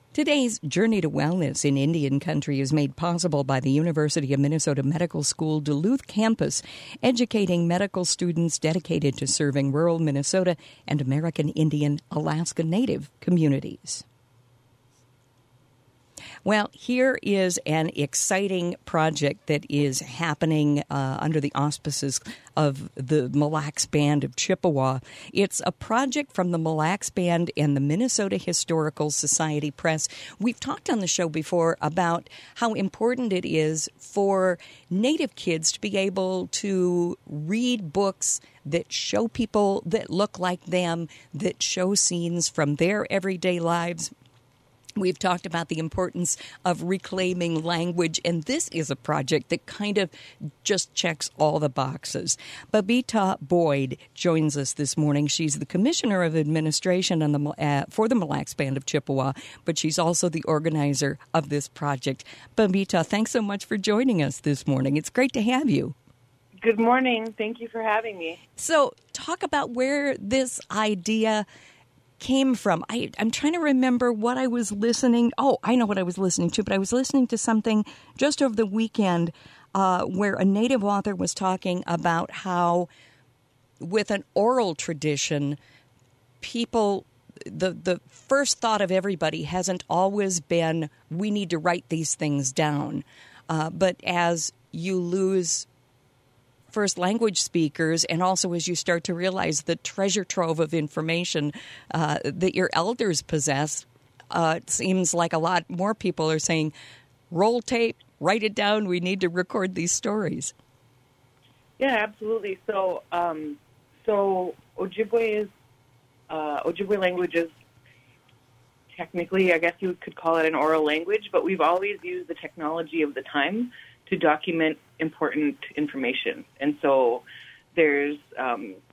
Today's Journey to Wellness in Indian Country is made possible by the University of Minnesota Medical School Duluth campus, educating medical students dedicated to serving rural Minnesota and American Indian Alaska Native communities. Well, here is an exciting project that is happening under the auspices of the Mille Lacs Band of Chippewa. It's a project from the Mille Lacs Band and the Minnesota Historical Society Press. We've talked on the show before about how important it is for Native kids to be able to read books that show people that look like them, that show scenes from their everyday lives. We've talked about the importance of reclaiming language, and this is a project that kind of just checks all the boxes. Babita Boyd joins us this morning. She's the Commissioner of Administration for the Mille Lacs Band of Chippewa, but she's also the organizer of this project. Babita, thanks so much for joining us this morning. It's great to have you. Good morning. Thank you for having me. So talk about where this idea came from. I'm trying to remember what I was listening. Oh, I know what I was listening to, but I was listening to something just over the weekend where a Native author was talking about how with an oral tradition, people, the first thought of everybody hasn't always been, we need to write these things down. But as you lose first language speakers, and also as you start to realize the treasure trove of information that your elders possess, it seems like a lot more people are saying, roll tape, write it down, we need to record these stories. Yeah, absolutely. So Ojibwe language is technically, I guess you could call it an oral language, but we've always used the technology of the time to document important information. And so there's I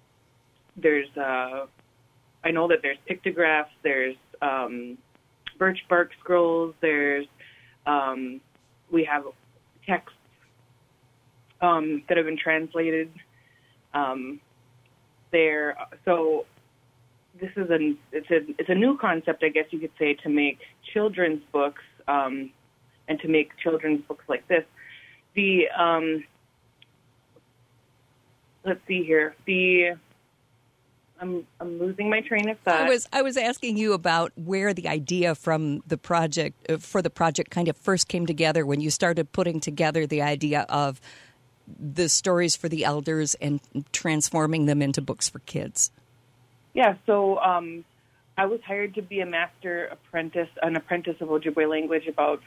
know that there's pictographs, there's birch bark scrolls, there's we have texts that have been translated there. So this is it's a new concept, I guess you could say, to make children's books and to make children's books like this. Let's see here. I'm losing my train of thought. I was asking you about where the idea from the project for the project kind of first came together when you started putting together the idea of the stories for the elders and transforming them into books for kids. Yeah. So I was hired to be an apprentice of Ojibwe language about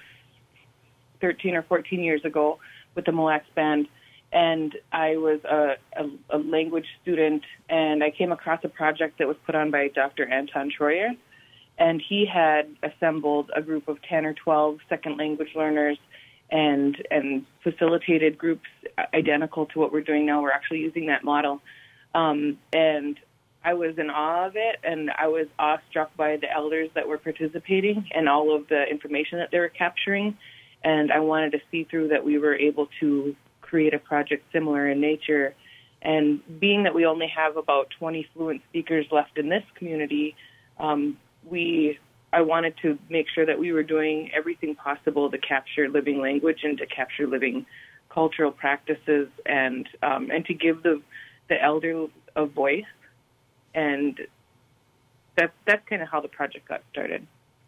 13 or 14 years ago with the Mille Lacs Band, and I was a language student, and I came across a project that was put on by Dr. Anton Troyer, and he had assembled a group of 10 or 12 second language learners and facilitated groups identical to what we're doing now. We're actually using that model, and I was in awe of it, and I was awestruck by the elders that were participating and all of the information that they were capturing. And I wanted to see through that we were able to create a project similar in nature. And being that we only have about 20 fluent speakers left in this community, I wanted to make sure that we were doing everything possible to capture living language and to capture living cultural practices and to give the elders a voice. And that's kind of how the project got started.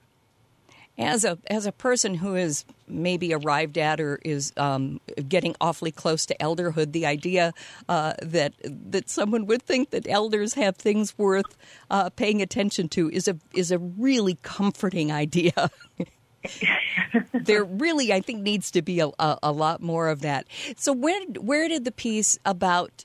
As a person who is maybe arrived at or is getting awfully close to elderhood, the idea that someone would think that elders have things worth paying attention to is a really comforting idea. There really, I think, needs to be a lot more of that. So where did the piece about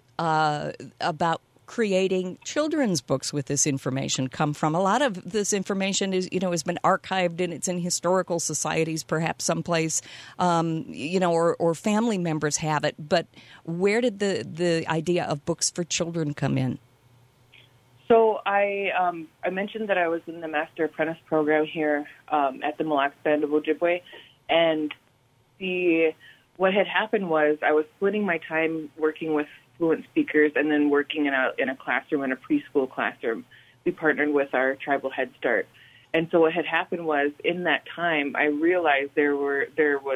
creating children's books with this information come from? A lot of this information has been archived and it's in historical societies, perhaps someplace, or family members have it. But where did the idea of books for children come in? So I mentioned that I was in the Master Apprentice program here at the Mille Lacs Band of Ojibwe, and what had happened was I was splitting my time working with fluent speakers and then working in a classroom, in a preschool classroom. We partnered with our tribal Head Start. And so what had happened was, in that time, I realized there was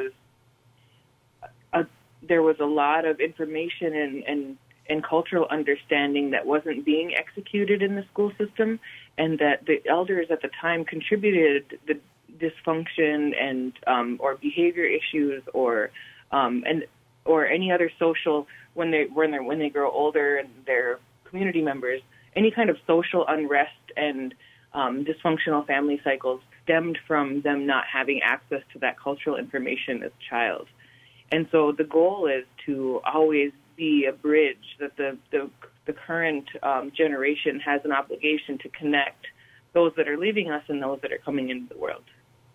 a lot of information and cultural understanding that wasn't being executed in the school system, and that the elders at the time contributed the dysfunction and or behavior issues or any other social when they grow older and they're community members, any kind of social unrest and dysfunctional family cycles stemmed from them not having access to that cultural information as a child. And so the goal is to always be a bridge that the current generation has an obligation to connect those that are leaving us and those that are coming into the world.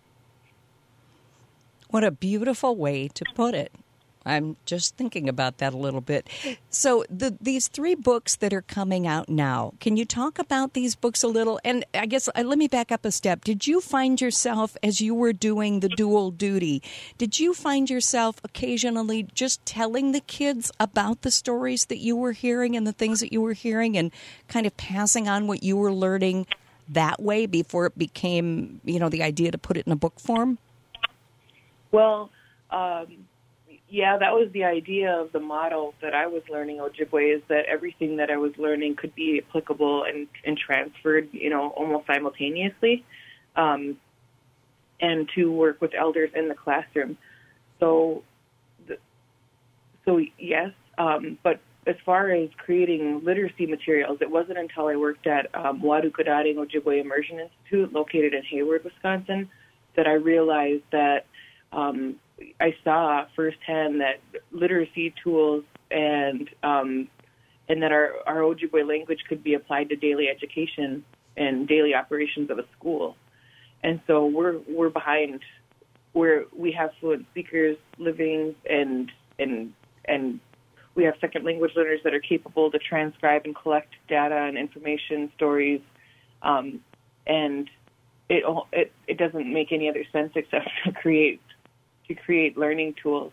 What a beautiful way to put it. I'm just thinking about that a little bit. So these 3 books that are coming out now, can you talk about these books a little? And I guess let me back up a step. Did you find yourself, as you were doing the dual duty, did you find yourself occasionally just telling the kids about the stories that you were hearing and the things that you were hearing and kind of passing on what you were learning that way before it became, the idea to put it in a book form? Well, yeah, that was the idea of the model that I was learning Ojibwe, is that everything that I was learning could be applicable and transferred, almost simultaneously, and to work with elders in the classroom. So yes, but as far as creating literacy materials, it wasn't until I worked at Waadu-Kadaading Ojibwe Immersion Institute, located in Hayward, Wisconsin, that I realized that I saw firsthand that literacy tools and that our Ojibwe language could be applied to daily education and daily operations of a school. And so we're behind where we have fluent speakers living and we have second language learners that are capable to transcribe and collect data and information, stories, and it doesn't make any other sense except to create learning tools.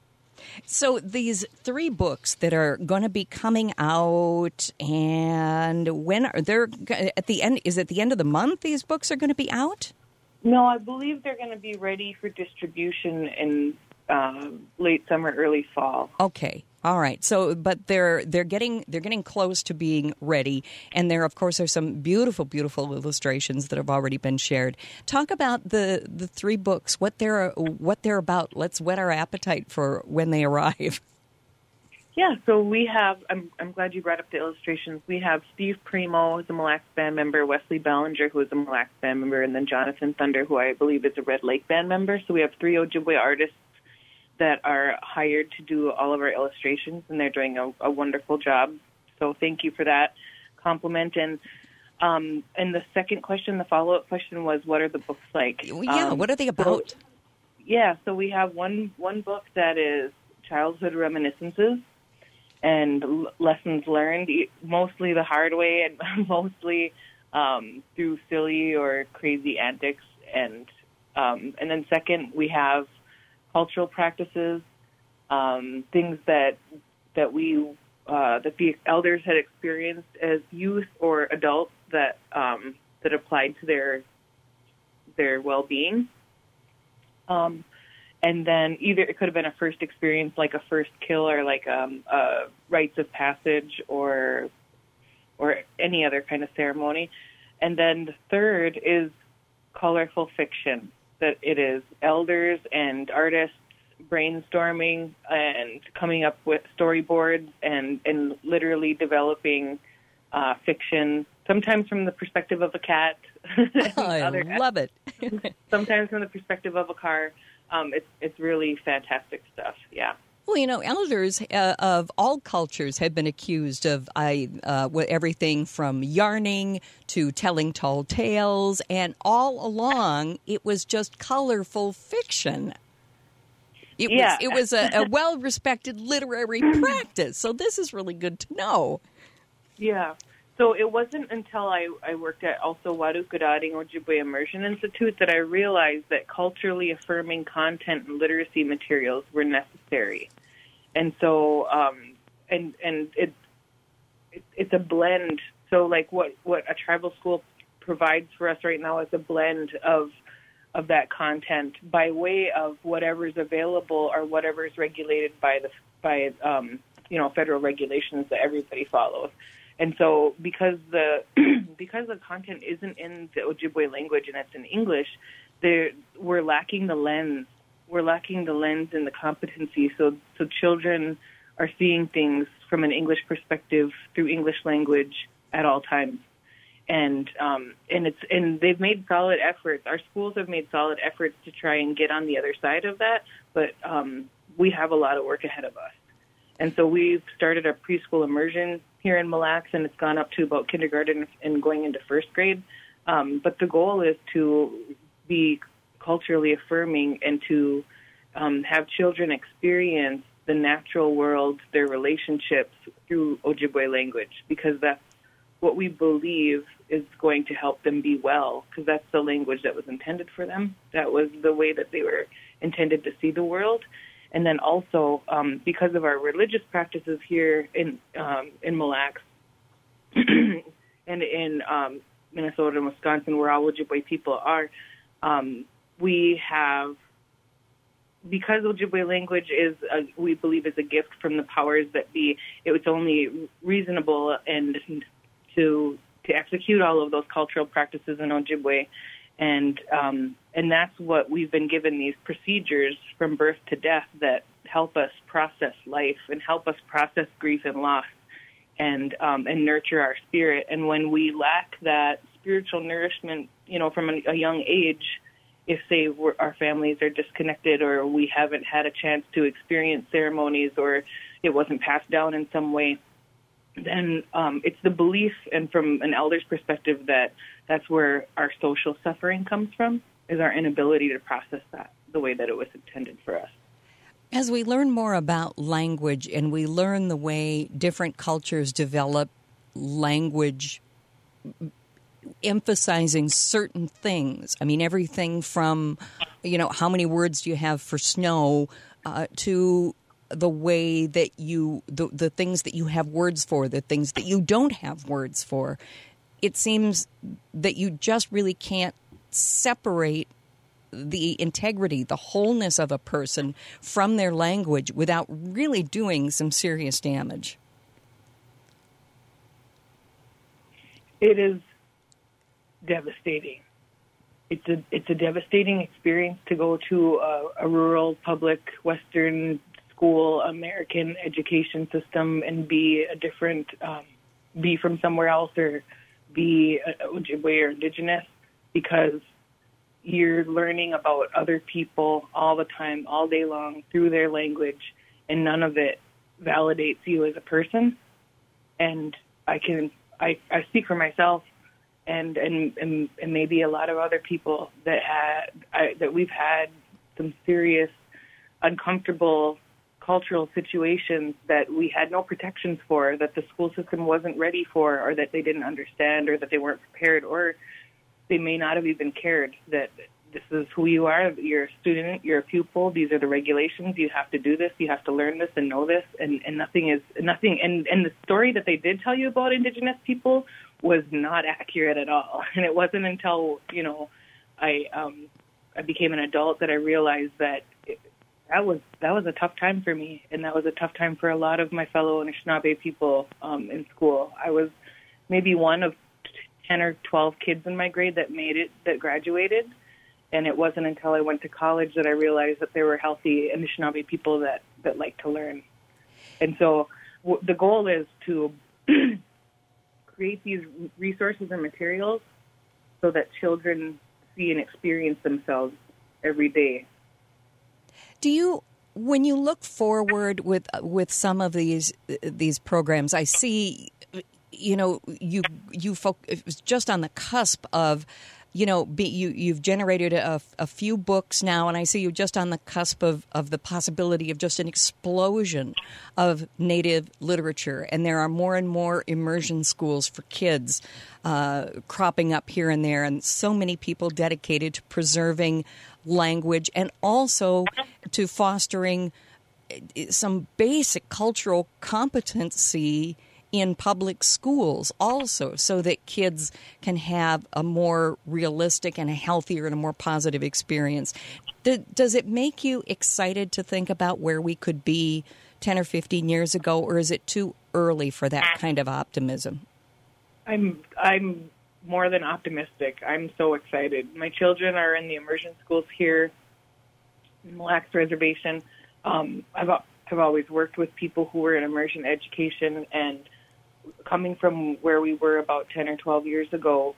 So these 3 books that are going to be coming out, and when are they at the end? Is it the end of the month these books are going to be out? No, I believe they're going to be ready for distribution in late summer, early fall. Okay. All right. So, but they're getting close to being ready, and there, of course, are some beautiful, beautiful illustrations that have already been shared. Talk about the 3 books, what they're about. Let's whet our appetite for when they arrive. Yeah. So we have. I'm glad you brought up the illustrations. We have Steve Primo, who's a Mille Lacs band member, Wesley Ballinger, who is a Mille Lacs band member, and then Jonathan Thunder, who I believe is a Red Lake band member. So we have 3 Ojibwe artists that are hired to do all of our illustrations, and they're doing a wonderful job. So thank you for that compliment. And the second question, the follow-up question was, what are the books like? Yeah, what are they about? So we have one book that is childhood reminiscences and lessons learned, mostly the hard way and mostly through silly or crazy antics. And then second, we have cultural practices, things that the elders had experienced as youth or adults that applied to their well-being. And then either it could have been a first experience, like a first kill, or like a rites of passage, or any other kind of ceremony. And then the third is colorful fiction. That it is elders and artists brainstorming and coming up with storyboards and literally developing fiction, sometimes from the perspective of a cat. I love it. Sometimes from the perspective of a car. It's really fantastic stuff, yeah. Well, elders of all cultures have been accused of everything from yarning to telling tall tales, and all along it was just colorful fiction. It was a well-respected literary practice, so this is really good to know. Yeah. So it wasn't until I worked at also Waadu-Kadaading Ojibwe Immersion Institute that I realized that culturally affirming content and literacy materials were necessary. And so, it's a blend. So, like what a tribal school provides for us right now is a blend of that content by way of whatever's available or whatever's regulated by federal regulations that everybody follows. And so because the content isn't in the Ojibwe language and it's in English, we're lacking the lens. We're lacking the lens and the competency. So children are seeing things from an English perspective through English language at all times. And they've made solid efforts. Our schools have made solid efforts to try and get on the other side of that, but we have a lot of work ahead of us. And so we've started a preschool immersion here in Mille Lacs, and it's gone up to about kindergarten and going into first grade. But the goal is to be culturally affirming and to have children experience the natural world, their relationships through Ojibwe language, because that's what we believe is going to help them be well, because that's the language that was intended for them. That was the way that they were intended to see the world. And then also, because of our religious practices here in Mille Lacs and in Minnesota and Wisconsin, where all Ojibwe people are, we have, because Ojibwe language we believe is a gift from the powers that be, it was only reasonable and to execute all of those cultural practices in Ojibwe. And that's what we've been given, these procedures from birth to death that help us process life and help us process grief and loss and nurture our spirit. And when we lack that spiritual nourishment, from a young age, if, say, our families are disconnected or we haven't had a chance to experience ceremonies or it wasn't passed down in some way, then it's the belief, and from an elder's perspective, that's where our social suffering comes from, is our inability to process that the way that it was intended for us. As we learn more about language and we learn the way different cultures develop language emphasizing certain things, I mean, everything from, how many words do you have for snow to the way that the things that you have words for, the things that you don't have words for. It seems that you just really can't separate the integrity, the wholeness of a person from their language without really doing some serious damage. It is devastating. It's a devastating experience to go to a rural, public, Western school American education system and be a different, be from somewhere else or be Ojibwe or Indigenous, because you're learning about other people all the time, all day long, through their language, and none of it validates you as a person. And I speak for myself and maybe a lot of other people that we've had some serious uncomfortable cultural situations that we had no protections for, that the school system wasn't ready for, or that they didn't understand, or that they weren't prepared, or they may not have even cared that this is who you are. You're a student, you're a pupil, these are the regulations, you have to do this, you have to learn this and know this, and nothing. And the story that they did tell you about Indigenous people was not accurate at all. And it wasn't until, I became an adult that I realized that that was a tough time for me, and that was a tough time for a lot of my fellow Anishinaabe people in school. I was maybe one of 10 or 12 kids in my grade that made it, that graduated, and it wasn't until I went to college that I realized that there were healthy Anishinaabe people that like to learn. And so the goal is to create these resources and materials so that children see and experience themselves every day. Do you, when you look forward with some of these programs, I see, you just on the cusp of, you've generated a few books now, and I see you just on the cusp of the possibility of just an explosion of Native literature, and there are more and more immersion schools for kids cropping up here and there, and so many people dedicated to preserving language and also to fostering some basic cultural competency in public schools also, so that kids can have a more realistic and a healthier and a more positive experience. Does it make you excited to think about where we could be 10 or 15 years ago, or is it too early for that kind of optimism? I'm more than optimistic. I'm so excited. My children are in the immersion schools here in Mille Lacs Reservation. I've always worked with people who were in immersion education, and coming from where we were about 10 or 12 years ago,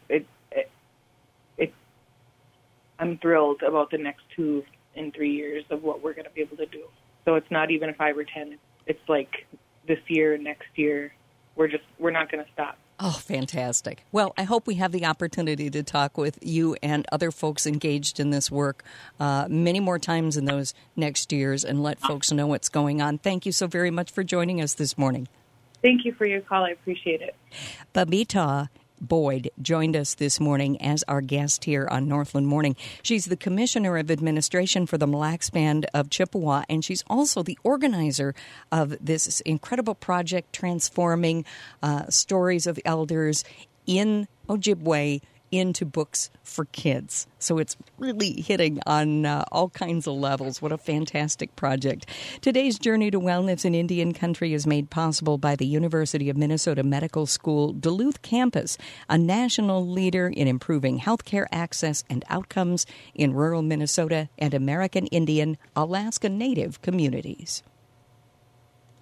I'm thrilled about the next 2 and 3 years of what we're going to be able to do. So it's not even 5 or 10. It's like this year, next year. We're not going to stop. Oh, fantastic. Well, I hope we have the opportunity to talk with you and other folks engaged in this work many more times in those next years and let folks know what's going on. Thank you so very much for joining us this morning. Thank you for your call. I appreciate it. Babita Boyd joined us this morning as our guest here on Northland Morning. She's the Commissioner of Administration for the Mille Lacs Band of Chippewa, and she's also the organizer of this incredible project transforming stories of elders in Ojibwe into books for kids. So it's really hitting on all kinds of levels. What a fantastic project. Today's Journey to Wellness in Indian Country is made possible by the University of Minnesota Medical School Duluth campus, a national leader in improving healthcare access and outcomes in rural Minnesota and American Indian, Alaska Native communities.